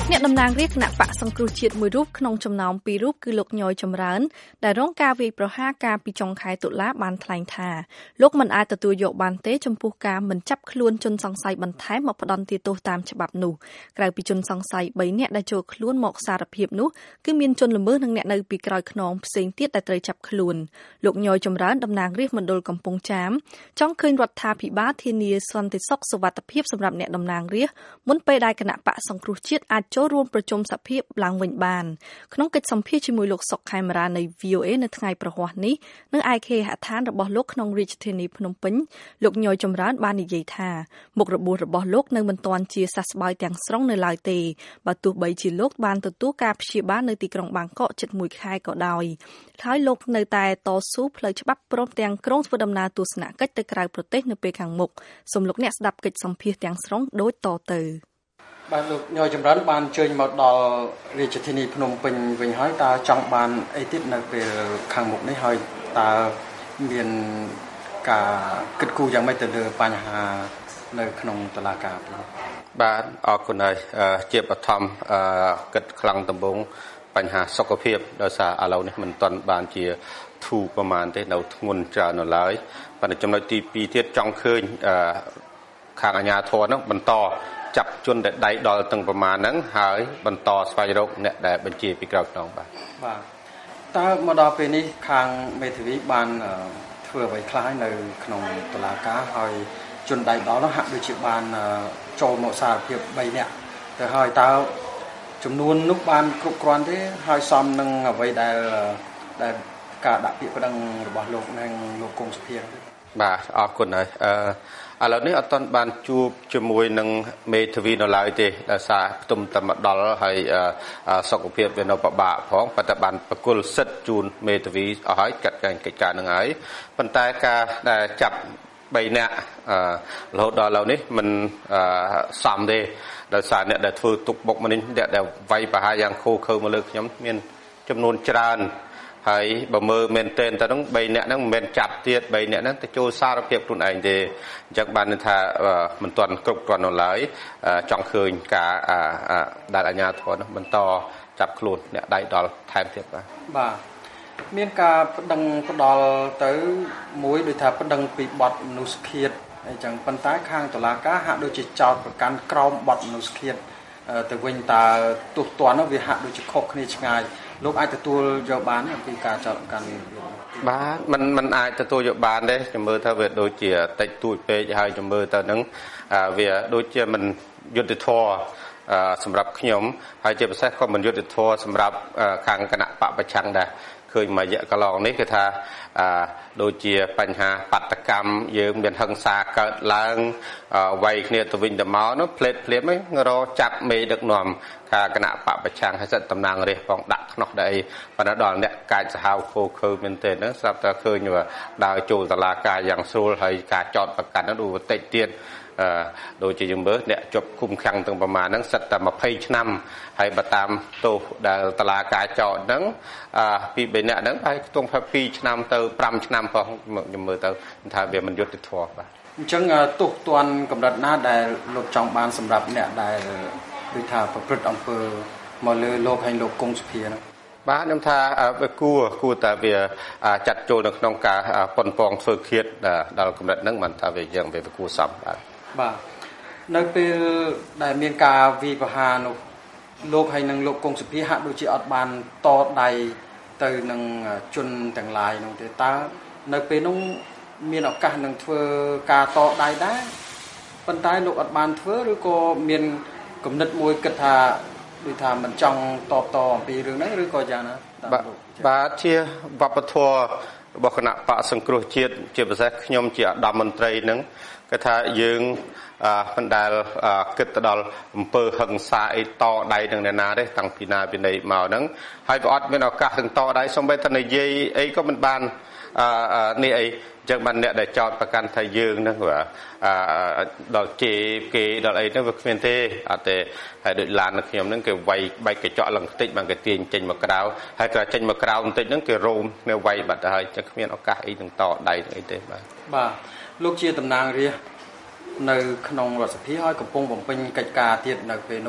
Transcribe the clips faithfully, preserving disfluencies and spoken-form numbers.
អ្នកតំណាងរាស្ត្រគណៈបកសង្គ្រោះជាតិមួយរូបក្នុងចំណោមពីររូបគឺលោកញយចម្រើនដែលរងការវាយប្រហារកាលពីចុងខែតុលាបានថ្លែងថាលោកមិនអាចទទួលយកបានទេចំពោះការមិនចាប់ខ្លួនជនសង្ស័យបន្ថែមមកផ្ដន្ទាទោសតាមច្បាប់នោះក្រៅពីជនសង្ស័យបីនាក់ដែលចូលខ្លួនមកសារភាពនោះគឺមានជនល្មើសនិងអ្នកនៅពីក្រោយខ្នងផ្សេងទៀតដែលត្រូវចាប់ខ្លួនលោកញយចម្រើនតំណាងរាស្ត្រមណ្ឌលកំពង់ចាមចង់ឃើញរដ្ឋាភិបាលធានាសន្តិសុខសុវត្ថិភាពសម្រាប់អ្នកតំណាងរាស្ត្រមុនពេលដែលគណៈបកសង្គ្រោះជាតិអាចចូលរួមប្រជុំសភាឡើងវិញបានក្នុងកិច្ចសម្ភាសជាមួយលោកសុកខេមរានៃ V O A នៅថ្ងៃប្រហ័សនេះនៅឯគេហដ្ឋានរបស់លោកក្នុងរាជធានីភ្នំពេញលោកញយចម្រើនបាននិយាយថាមុខរបួសរបស់លោកនៅមិនទាន់ជាសះស្បើយទាំងស្រុងនៅឡើយទេបើទោះបីជាលោកបានទទួលការព្យាបាលនៅទីក្រុងបាងកកជិតមួយខែក៏ដោយហើយលោកនៅតែតស៊ូផ្លូវច្បាប់ព្រមទាំងក្រុងធ្វើដំណើរទស្សនកិច្ចទៅក្រៅប្រទេសនៅពេលខាងមុខសូមលោកអ្នកស្ដាប់កិច្ចសម្ភាសទាំងស្រុងដូចតទៅបាទលោកញយចម្រើនបានអញ្ជើញមកដល់រាជធានីភ្នំពេញវិញហើយតើចង់បានអីទៀតនៅពេលខាងមុខនេះហើយតើមានការគិតគូរយ៉ាងម៉េចទៅលើបញ្ហានៅក្នុងតុលាការបាទអរគុណហើយជាបឋមគិតខ្លាំងដំបូងបញ្ហាសុខភាពដោយសារឥឡូវនេះមិនទាន់បានជាធូរប្រមាណទេនៅធ្ងន់ច្រើននៅឡើយប៉ុន្តែចំណុចទីពីរទៀតចង់ឃើញខាងអាជ្ញាធរនោះបន្តចាប់ជនដែលដៃដល់ទាំងប្រមាណហ្នឹងហើយបន្តស្វែងរកអ្នកដែលបញ្ជាពីក្រៅខ្នងបាទបាទតើមកដល់ពេលនេះខាងមេធាវីបានធ្វើអ្វីខ្លះនៅក្នុងតុលាការហើយជនដៃដល់នោះហាក់ដូចជាបានចូលមកសារភាពបីនាក់ទៅហើយតើចំនួននោះបានគ្រប់គ្រាន់ទេហើយសមនឹងអ្វីដែលដែលការដាក់ពាក្យប្តឹងរបស់លោកនិងលោកគង់សុភាបាទអរគុណហើយអឺឥឡូវនេះអត់ទាន់បានជួបជាមួយនឹងមេធាវីនៅឡើយទេដោយសារផ្ទុំតែមកដល់ហើយសុខភាពវានៅពិបាកផងប៉ុន្តែបានប្រគល់សិទ្ធិជូនមេធាវីអស់ហើយកាត់កិច្ចការនឹងហើយប៉ុន្តែការដែលចាប់បីនាក់រហូតដល់ឥឡូវនេះមិនសមទេដោយសារអ្នកដែលធ្វើទុកបុកម្នេញអ្នកដែលវាយប្រហារយ៉ាងឃោឃៅមកលើខ្ញុំមានចំនួនច្រើនហើយបើមើលមែនទែនតើហ្នឹងបីនាក់ហ្នឹងមិនមែនចាប់ទៀតបីនាក់ហ្នឹងទៅចូលសារភាពខ្លួនឯងទេអញ្ចឹងបានថាមិនទាន់គ្រប់គ្រាន់នៅឡើយចង់ឃើញការដែលអាជ្ញាធរនោះបន្តចាប់ខ្លួនអ្នកដៃដល់ថែមទៀតបាទបាទមានការប្តឹងផ្ដាល់ទៅមួយដូចថាប្តឹងពីបទមនុស្សឃាតអញ្ចឹងប៉ុន្តែខាងតុលាការហាក់ដូចជាចោទប្រកាន់ក្រោមបទមនុស្សឃាតទៅវិញតើទោសទណ្ឌនោះវាហាក់ដូចជាខុសគ្នាឆ្ងាយលោកអាចទទួលយកបានអំពីការចោទប្រកាន់នេះបាទมันมันអាចទទួលយកបានទេខ្ញុំមើលថាវាដូចជាតិចតួចពេកហើយខ្ញុំមើលទៅនឹងវាដូចជាមិនយុត្តិធម៌សម្រាប់ខ្ញុំហើយជាពិសេសក៏មិនយុត្តិធម៌សម្រាប់ខាងគណៈបកប្រឆាំងដែរឃើញមួយរយៈកន្លងនេះគឺថាដូចជាបញ្ហាបាតកម្មយើងមានហិង្សាកើតឡើងវាយគ្នាទៅវិញទៅមកនោះផ្លេតភ្លាមហ្នឹងរចាប់មេដឹកនាំខាងគណៈបកប្រឆាំងហើយសិតតំណាងរាស្ត្រផងដាក់ខ្នោះដែរអីប៉ុន្តែដល់អ្នកកាចសាហាវខូខើមែនទេហ្នឹងស្រាប់តែឃើញដើរចូលតុលាការយ៉ាងស្រួលហើយការចោទប្រកាន់នោះដូចតិចទៀតអឺដូចជាយើងមើលអ្នកជាប់គុំខាំងទាំងប្រមាណហ្នឹងសិតតែยี่สิบឆ្នាំហើយបើតាមទោសដែលតុលាការចោទហ្នឹងអឺពីបីអ្នកហ្នឹងហើយខ្ទង់ពីរឆ្នាំទៅfiveឆ្នាំផងខ្ញុំមើលទៅថាវាមិនយុត្តិធម៌បាទអញ្ចឹងទោសទណ្ឌកម្រិតណាដែលលោកចង់បានសម្រាប់អ្នកដែលដូចថាប្រព្រឹត្តអំពើមកលើលោកហើយលោកគង់សុភាហ្នឹងបាទខ្ញុំថាវាគួរគួរតែវាចាត់ចូលនៅក្នុងការប៉ុនប៉ងធ្វើឃាតដល់កម្រិតហ្នឹងមិនថាវាយ៉ាងវាគួរសមបាទបាទនៅពេលដែលមានការវាយប្រហារនោះលោកហើយនឹងលោកគង់សុភាហាក់ដូចជាអត់បានតដៃទៅនឹងជនទាំងឡាយនោះទេតើនៅពេលនោះមានឱកាសនឹងធ្វើការតដៃដែរប៉ុន្តែលោកអត់បានធ្វើឬក៏មានគំនិតមួយគិតថាដូចថាមិនចង់តបតអំពីរឿងហ្នឹងឬក៏យ៉ាងណាបាទបាទជាវប្បធម៌របស់គណៈបកសង្គ្រោះជាតិជាពិសេសខ្ញុំជាឧត្តមមន្ត្រីហ្នឹងគឺថាយើងមិនដែលគិតទៅដល់អំពើហិង្សាអីតដៃនឹងអ្នកណាទេតាំងពីណាពីណីមកហ្នឹងហើយក៏អត់មានឱកាសនឹងតដៃសូម្បីតែនិយាយអីក៏មិនបាននេះអីចឹងបានអ្នកដែលចោតប្រកាន់ថាយើងហ្នឹងដល់ជេគេដល់អីហ្នឹងវាគ្មានទេអត់ទេហើយដូចឡានរបស់ខ្ញុំហ្នឹងគេវាយបែកកញ្ចក់ឡើងបន្តិចបានគេទាញចេញមកក្រៅហើយក៏ចេញមកក្រៅបន្តិចហ្នឹងគេរោមគ្នាវាយបាត់ទៅហើយចឹងគ្មានឱកាសអីនឹងតដៃអីទេបាទបាទលោកជាតំណាងរាស្ត្រនៅក្នុងរដ្ឋសភាហើយកំពុងបំពេញកិច្ចការទៀតនៅពេលនោះ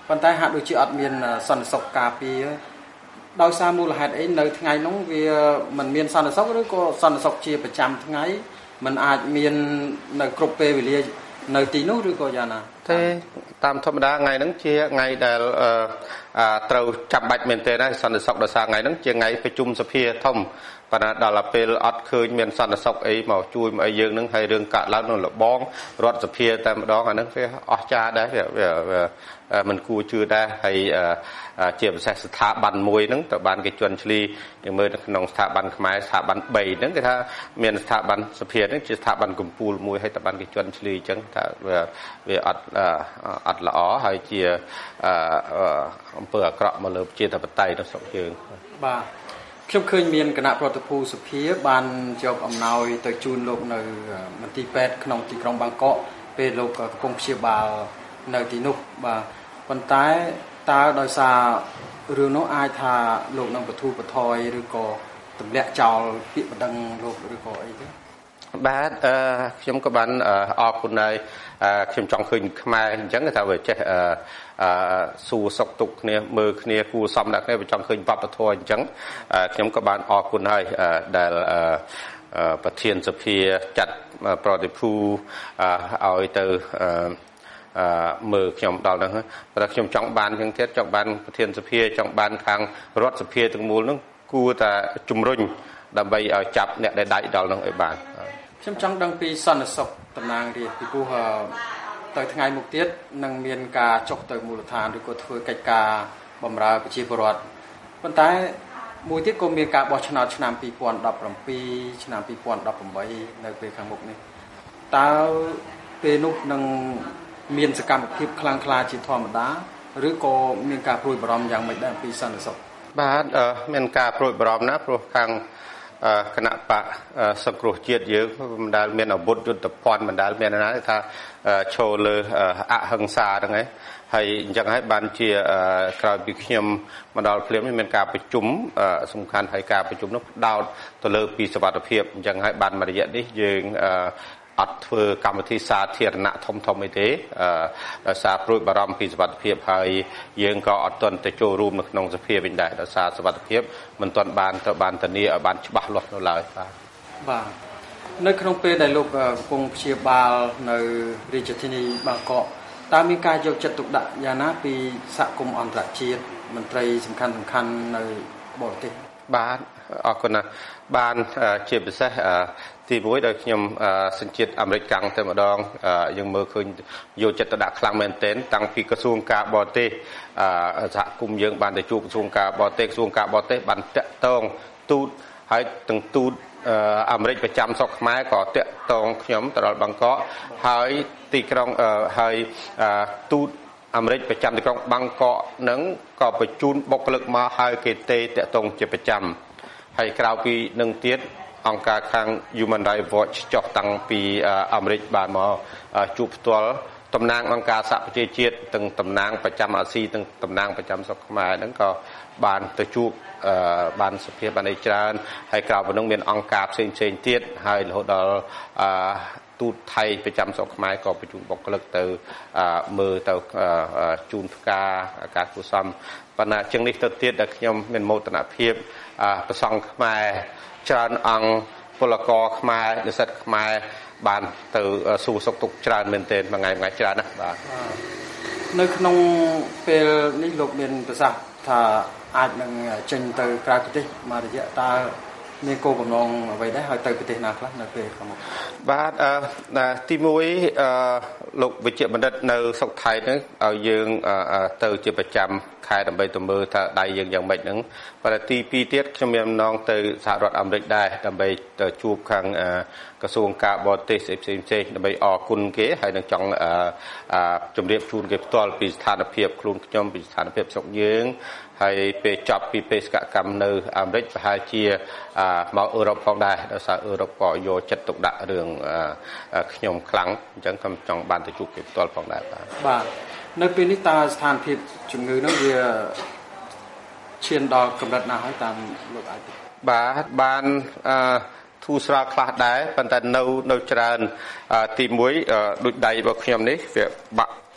ប៉ុន្តែហាក់ដូចជាអត់មានសន្តិសុខការពារដោយសារមូលហេតុអីនៅថ្ងៃនោះវាមិនមានសន្តិសុខឬក៏សន្តិសុខជាប្រចាំថ្ងៃมันអាចមាននៅគ្រប់ពេលវេលានៅទីនោះឬក៏យ៉ាងណាទេតាមធម្មតាថ្ងៃហ្នឹងជាថ្ងៃដែលត្រូវចាំបាច់មែនទេណាសន្តិសុខដោយសារថ្ងៃហ្នឹងជាថ្ងៃប្រជុំសភាធំប៉ុន្តែដល់ពេលអត់ឃើញមានសន្តិសុខអីមកជួយមកអីយើងនឹងហើយរឿងកាត់ឡើងនឹងលបងរដ្ឋសភាតែម្ដងអាហ្នឹងវាអស្ចារ្យដែរវាមិនគួរជឿដែរហើយជាពិសេសស្ថាប័នមួយហ្នឹងតើបានគេជន់ឈ្លីយើងមើលនៅក្នុងស្ថាប័នខ្មែរស្ថាប័នបីហ្នឹងគេថាមានស្ថាប័នសភាហ្នឹងជាស្ថាប័នកំពូលមួយហើយតើបានគេជន់ឈ្លីអញ្ចឹងថាវាវាអត់អត់ល្អហើយជាអំពើអាក្រក់មកលើប្រជាធិបតេយ្យនៅស្រុកយើងបាទខ្ញុំឃើញមានគណៈប្រតិភូសភាបានយកអំណោយទៅជូនលោកនៅមន្ទីរពេទ្យក្នុងទីក្រុងបាងកកពេលលោកកំពុងព្យាបាលនៅទីនោះបាទប៉ុន្តែតើដោយសាររឿងនោះអាចថាលោកនឹងបទូបថយឬក៏ទម្លាក់ចោលពាក្យបណ្ដឹងលោកឬក៏អីទេបាទអឺខ្ញុំក៏បានអរគុណហើយខ្ញុំចង់ឃើញខ្មែរអញ្ចឹងថាវាចេះអឺសួរសុខទុក្ខគ្នាមើលគ្នាគួរសមដាក់គ្នាវាចង់ឃើញវប្បធម៌អញ្ចឹងខ្ញុំក៏បានអរគុណហើយដែលប្រធានសភាចាត់ប្រតិភូឲ្យទៅអឺមើលខ្ញុំដល់ហ្នឹងតែខ្ញុំចង់បានជាងទៀតចង់បានប្រធានសភាចង់បានខាងរដ្ឋសភាទាំងមូលហ្នឹងគួរតែជំរុញដើម្បីឲ្យចាប់អ្នកដែលដាច់ដល់ហ្នឹងឲ្យបានខ្ញុំចង់ដឹងពីសន្តិសុខតំណាងរាស្ត្រពីព្រោះទៅថ្ងៃមុខទៀតនឹងមានការចុះទៅមូលដ្ឋានឬក៏ធ្វើកិច្ចការបម្រើប្រជាពលរដ្ឋប៉ុន្តែមួយទៀតក៏មានការបោះឆ្នោតឆ្នាំពីរពាន់ដប់ប្រាំពីរឆ្នាំពីរពាន់ដប់ប្រាំបីនៅពេលខាងមុខនេះតើពេលនោះនឹងមានសកម្មភាពខ្លាំងក្លាជាធម្មតាឬក៏មានការព្រួយបារម្ភយ៉ាងម៉េចដែរពីសន្តិសុខបាទមានការព្រួយបារម្ភណាព្រោះខាងគណៈបកសង្គ្រោះជាតិយើងមិនដែលមានអាវុធយុទ្ធភ័ណ្ឌមិនដែលមានណាថាឈរលើអហិង្សាហ្នឹងឯងហើយអញ្ចឹងហើយបានជាក្រោយពីខ្ញុំមកដល់ភ្លាមមានការប្រជុំសំខាន់ហើយការប្រជុំនោះផ្ដោតទៅលើពីសុវត្ថិភាពអញ្ចឹងហើយបានមួយរយៈនេះយើងអត់ធ្វើកម្មវិធីសាធារណៈធំធំអីទេដោយសារព្រួយបារម្ភពីសុវត្ថិភាពហើយយើងក៏អត់ទាន់ទៅចូលរួមនៅក្នុងសភាវិញដែរដោយសារសុវត្ថិភាពមិនទាន់បានទៅបានធានាឲ្យបានច្បាស់លាស់នៅឡើយបាទបាទនៅក្នុងពេលដែលលោកកំពុងព្យាបាលនៅរាជធានីបាងកកតើមានការយកចិត្តទុកដាក់យ៉ាងណាពីសហគមន៍អន្តរជាតិមន្ត្រីសំខាន់សំខាន់នៅបរទេសបាទអរគុណណាស់បានជាពិសេសទីមួយដោយខ្ញុំសញ្ជាតិអាមេរិកកាំងតែម្ដងយើងមើលឃើញយកចិត្តទុកដាក់ខ្លាំងមែនទែនតាំងពីក្រសួងការបរទេសសហគមន៍យើងបានទៅជួបក្រសួងការបរទេសក្រសួងការបរទេសបានតាក់ទងទូតហើយទាំងទូតអាមេរិកប្រចាំស្រុកខ្មែរក៏តាក់ទងខ្ញុំទៅដល់បាងកកហើយទីក្រុងហើយទូតអាមេរិកប្រចាំទីក្រុងបាងកកនឹងក៏បញ្ជូនបុគ្គលិកមកហើយគេទេតាក់ទងជាប្រចាំហើយក្រៅពីនឹងទៀតអង្គការខាង Human Rights Watch ចុះតាំងពីអាមេរិកបានមកជួបផ្ទាល់តំណាងអង្គការសហប្រជាជាតិទាំងតំណាងប្រចាំអាស៊ីទាំងតំណាងប្រចាំស្រុកខ្មែរហ្នឹងក៏បានទៅជួបបានសភាបានឯច្រើនហើយក្រៅពីនោះមានអង្គការផ្សេងផ្សេងទៀតហើយរហូតដល់ទូតថៃប្រចាំស្រុកខ្មែរក៏បញ្ជូនបុគ្គលិកទៅមើលទៅជូនផ្កាការគួរសមប៉ុន្តែជាងនេះទៅទៀតដែលខ្ញុំមានមោទនភាពប្រសង់ខ្មែរច្រើនអង្គពលករខ្មែរនិស្សិតខ្មែរបានទៅសួរសុខទុក្ខច្រើនមែនទែនមួយថ្ងៃមួយថ្ងៃច្រើនណាស់បាទនៅក្នុងពេលនេះលោកមានប្រសាសន៍ថាអាចនឹងចេញទៅក្រៅប្រទេសមករយៈតើមានគោលបំណងអ្វីដែរហើយទៅប្រទេសណាខ្លះនៅពេលខាងមុខបាទអឺទីមួយអឺលោកវិជ្ជបណ្ឌិតនៅស្រុកថៃហ្នឹងឲ្យយើងទៅជាប្រចាំខែដើម្បីទៅមើលថាដៃយើងយ៉ាងម៉េចហ្នឹងប៉ុន្តែទីពីរទៀតខ្ញុំមានបំណងទៅសហរដ្ឋអាមេរិកដែរដើម្បីទៅជួបខាងក្រសួងការបរទេសផ្សេងផ្សេងដើម្បីអរគុណគេហើយនឹងចង់ជម្រាបជូនគេផ្ទាល់ពីស្ថានភាពខ្លួនខ្ញុំពីស្ថានភាពស្រុកយើងហើយពេលចប់ពីបេសកកម្មនៅអាមេរិកប្រហែលជាមកអឺរ៉ុបផងដែរដោយសារអឺរ៉ុបក៏យកចិត្តទុកដាក់រឿងខ្ញុំខ្លាំងអញ្ចឹងខ្ញុំចង់បានទៅជួបគេផ្ទាល់ផងដែរបាទបាទនៅពេលនេះតើស្ថានភាពជំងឺនោះវាឈានដល់កម្រិតណាហើយតាមលោកអាចបាទបានអឺធូរស្រាលខ្លះដែរប៉ុន្តែនៅនៅច្រើនទីមួយដូចដៃរបស់ខ្ញុំនេះវាបាក់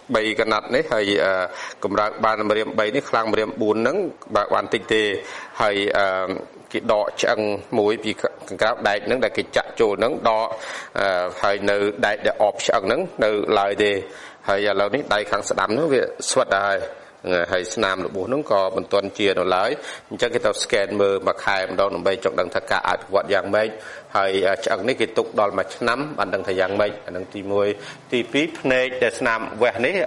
bay cái nát đấy hay cầm ra ban mà riêng bay đấy khang mà riêng buồn nắng và ban tinh tế hay cái đọ chẳng mũi vì cái đại nắng đại cái chặt chỗ nắng đọ hay nơi đại để ọp chẳng nắng nơi lại để hay là lâu ní đại khang sẽ đắm nó về xuất đại hay nam được bốn nó có một tuần chia nó lái chắc cái tàu scan mờ mà khai mà đâu nó bay trong đằng thạch cả ạt quạt giang mấy hay chẳng ní cái tục đòn mà nắm bàn đằng thạch giang mấy đằng tì môi tì pí này để nam về ní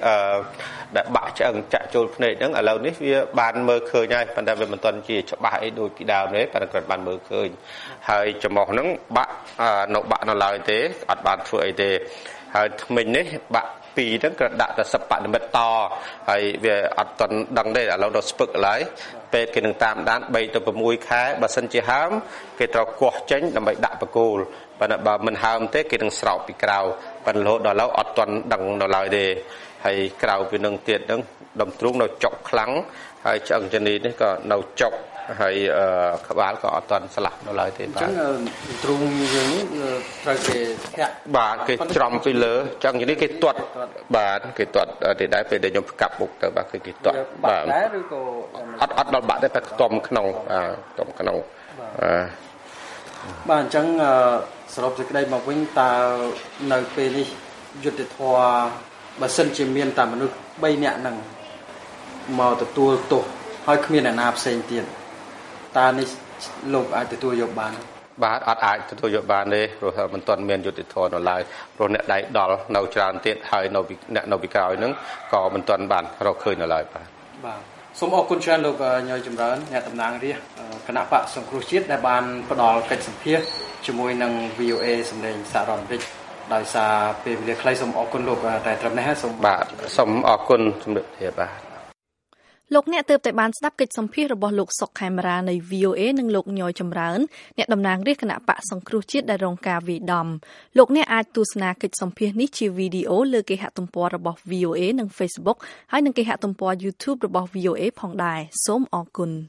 đã bạ chẳng chạy trôi này đứng ở lâu ní phía bàn mờ khơi nhai bàn đằng về một tuần chia cho bạ đôi cái đào đấy bàn đằng bàn mờ khơi hay cho mỏ nó bạ nó bạ nó lại thế ạt bàn phơi thế hay mình đấy bạปีนั้นกระดาษสปัดมันต่อไอ้เวอัดตอนดังได้เราเราสปึกไหลเป็ดกันตามด้านใบตัวประมุยแค่บัสันจีหามเกิดเรากวาดเจนนำใบดาประกูลปันบ่มันหามเตะกินสาวปีกราวปันโลดเราอัดตอนดังเราเลยเดให้กราวเป็นหนึ่งเตียนนึงดมตรุงเราจกครั้งให้จังจันนี้นี่ก็เราจกให้ขบานก็อัดตอนสลับเราเลยเดจังตรุงอย่างนี้เราเกะบาทเกจอมไปเลยจังอย่างนี้เกตรวจบาทเกตรวจเดี๋ยวได้ไปเดี๋ยวยมกลับบุกแต่บาทเกตรวจบาทอัดอัดเราบาทได้ไปต้มขนมอ่าต้มขนมอ่าบ้านจังสรุปจะได้มาวิ่งตาในปีนี้ยุติธรรมบัสันเจมียนตามมนุษย์ใบเนี่ยหนังมาแต่ตัวโตให้ขมิ้นนาบเซนเตียนตานี่ลงอาจจะตัวยบบานบาทอาจอาจจะตัวยบบานเลยเพราะมันตอนเมียนยุติธรรมออนไลน์เพราะเนี่ยได้ดอลเราจานเตียนให้เราเนี่ยเราไปกล่าวนึงก็มันตอนบานเราเคยออนไลน์ไปบ้างสมอคุณชานลูกยอยจำเริญเนี่ยตำนานเรียคณะปะสงครุชิตในบานปดอลเป็นสัมเพียจมวยนัง วี โอ เอ สำเร็จสารอนริกได้ซาเป็นเรียกใครสมอคุณลูกแต่ตรงนี้ฮะสมบาทสมอคุณสมเด็จเทียบาทលោកអ្នកទើបតែបានស្ដាប់កិច្ចសម្ភាសន៍របស់លោកសុកខេមរានៃ วี โอ เอ និងលោកញយចម្រើនអ្នកតំណាងរាជគណៈបកសង្គ្រោះជាតិដែលរងការវាយដំលោកអ្នកអាចទស្សនាកិច្ចសម្ភាសន៍នេះជាវីដេអូលើគេហទំព័ររបស់ วี โอ เอ និង Facebook ហើយនិងគេហទំព័រ YouTube របស់ วี โอ เอ ផងដែរសូមអរគុណ